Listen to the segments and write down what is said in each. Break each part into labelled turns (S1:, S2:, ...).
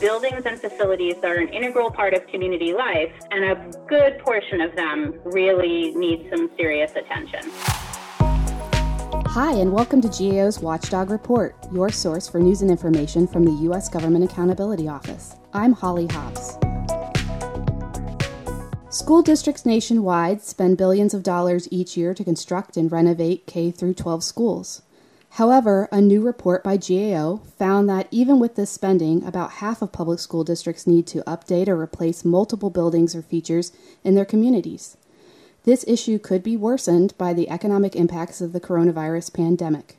S1: buildings and facilities that are an integral part of community life, and a good portion of them really need some serious attention.
S2: Hi, and welcome to GAO's Watchdog Report, your source for news and information from the U.S. Government Accountability Office. I'm Holly Hobbs. School districts nationwide spend billions of dollars each year to construct and renovate K-12 schools. However, a new report by GAO found that even with this spending, about half of public school districts need to update or replace multiple buildings or features in their communities. This issue could be worsened by the economic impacts of the coronavirus pandemic.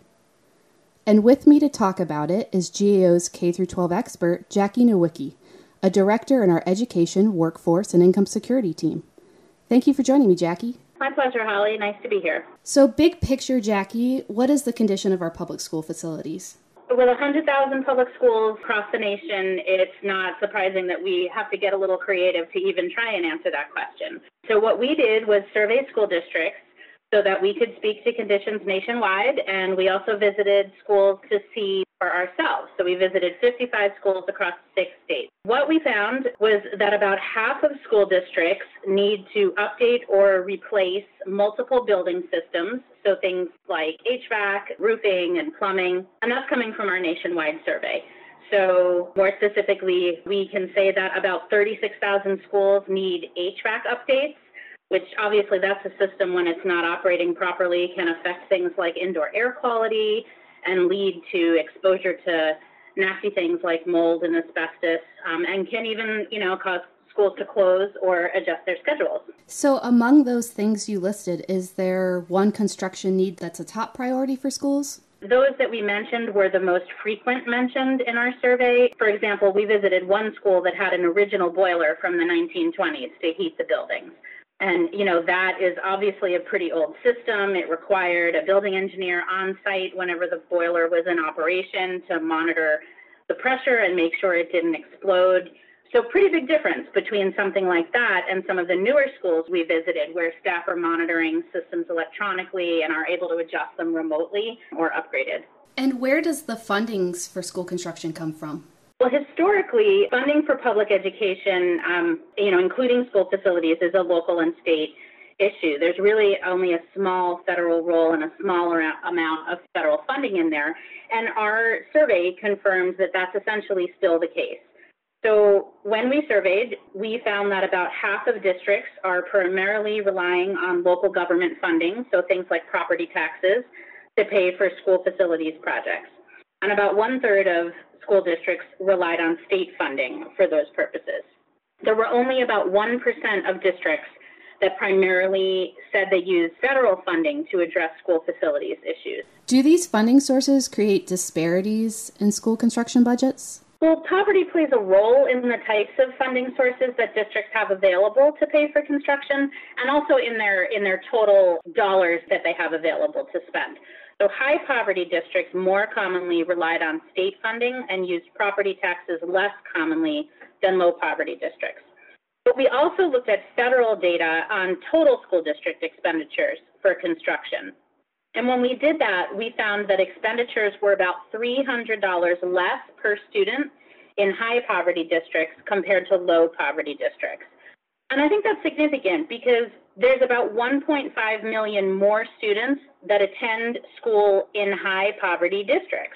S2: And with me to talk about it is GAO's K-12 expert, Jackie Nowicki, a director in our Education, Workforce, and Income Security team. Thank you for joining me, Jackie.
S1: My pleasure, Holly. Nice to be here.
S2: So, big picture, Jackie, what is the condition of our public school facilities?
S1: With 100,000 public schools across the nation, it's not surprising that we have to get a little creative to even try and answer that question. So what we did was survey school districts so that we could speak to conditions nationwide, and we also visited schools to see for ourselves. So we visited 55 schools across 6 states. What we found was that about half of school districts need to update or replace multiple building systems, so things like HVAC, roofing, and plumbing, and that's coming from our nationwide survey. So more specifically, we can say that about 36,000 schools need HVAC updates, which obviously that's a system when it's not operating properly can affect things like indoor air quality and lead to exposure to nasty things like mold and asbestos, and can even, cause schools to close or adjust their schedules.
S2: So among those things you listed, is there one construction need that's a top priority for schools?
S1: Those that we mentioned were the most frequent mentioned in our survey. For example, we visited one school that had an original boiler from the 1920s to heat the buildings. And, that is obviously a pretty old system. It required a building engineer on site whenever the boiler was in operation to monitor the pressure and make sure it didn't explode. So pretty big difference between something like that and some of the newer schools we visited where staff are monitoring systems electronically and are able to adjust them remotely or upgraded.
S2: And where does the fundings for school construction come from?
S1: Well, historically, funding for public education, including school facilities, is a local and state issue. There's really only a small federal role and a smaller amount of federal funding in there. And our survey confirms that that's essentially still the case. So when we surveyed, we found that about half of districts are primarily relying on local government funding, so things like property taxes, to pay for school facilities projects. And about 1/3 of school districts relied on state funding for those purposes. There were only about 1% of districts that primarily said they used federal funding to address school facilities issues.
S2: Do these funding sources create disparities in school construction budgets?
S1: Well, poverty plays a role in the types of funding sources that districts have available to pay for construction, and also in their total dollars that they have available to spend. So high poverty districts more commonly relied on state funding and used property taxes less commonly than low poverty districts. But we also looked at federal data on total school district expenditures for construction. And when we did that, we found that expenditures were about $300 less per student in high poverty districts compared to low poverty districts. And I think that's significant because there's about 1.5 million more students that attend school in high poverty districts.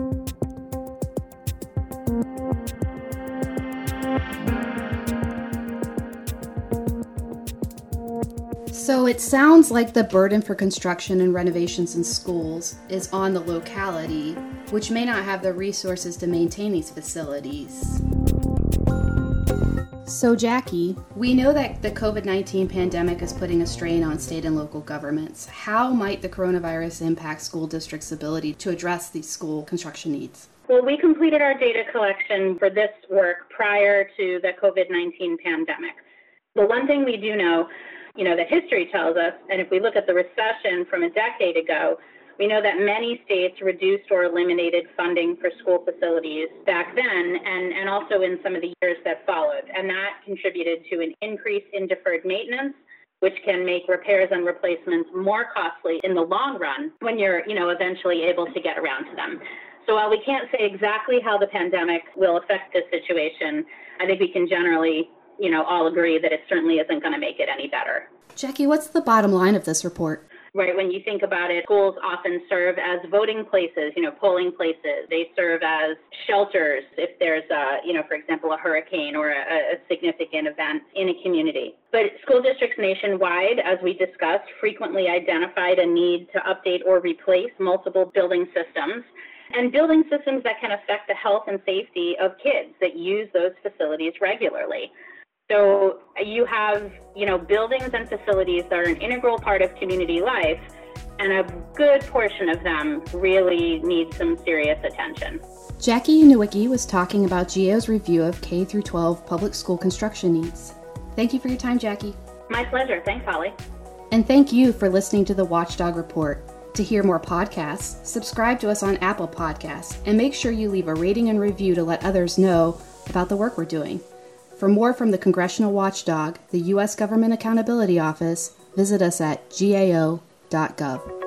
S2: So it sounds like the burden for construction and renovations in schools is on the locality, which may not have the resources to maintain these facilities. So Jackie, we know that the COVID-19 pandemic is putting a strain on state and local governments. How might the coronavirus impact school districts' ability to address these school construction needs?
S1: Well, we completed our data collection for this work prior to the COVID-19 pandemic. The one thing we do know, that history tells us, and if we look at the recession from a decade ago, we know that many states reduced or eliminated funding for school facilities back then and also in some of the years that followed. And that contributed to an increase in deferred maintenance, which can make repairs and replacements more costly in the long run when you're, eventually able to get around to them. So while we can't say exactly how the pandemic will affect this situation, I think we can generally, all agree that it certainly isn't going to make it any better.
S2: Jackie, what's the bottom line of this report?
S1: Right. When you think about it, schools often serve as voting places, polling places. They serve as shelters if there's for example, a hurricane or a significant event in a community. But school districts nationwide, as we discussed, frequently identified a need to update or replace multiple building systems, and building systems that can affect the health and safety of kids that use those facilities regularly. So you have, buildings and facilities that are an integral part of community life, and a good portion of them really need some serious attention.
S2: Jackie Nowicki was talking about GAO's review of K-12 public school construction needs. Thank you for your time, Jackie.
S1: My pleasure. Thanks, Holly.
S2: And thank you for listening to the Watchdog Report. To hear more podcasts, subscribe to us on Apple Podcasts, and make sure you leave a rating and review to let others know about the work we're doing. For more from the Congressional Watchdog, the U.S. Government Accountability Office, visit us at gao.gov.